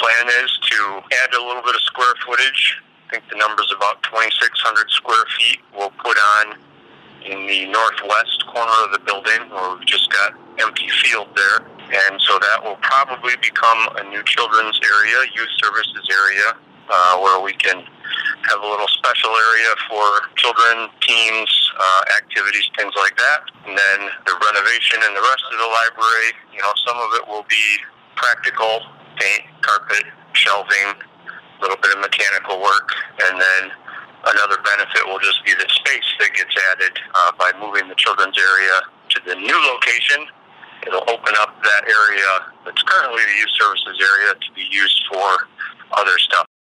plan is to add a little bit of square footage. I think the number's about 2,600 square feet. We'll put on in the northwest corner of the building where we've just got empty field there. And so that will probably become a new children's area, youth services area, where we can have a little special area for children, teams, activities, things like that. And then the renovation in the rest of the library, some of it will be practical, paint, carpet, shelving, a little bit of mechanical work, and then another benefit will just be the space that gets added by moving the children's area to the new location. It'll open up that area that's currently the youth services area to be used for other stuff.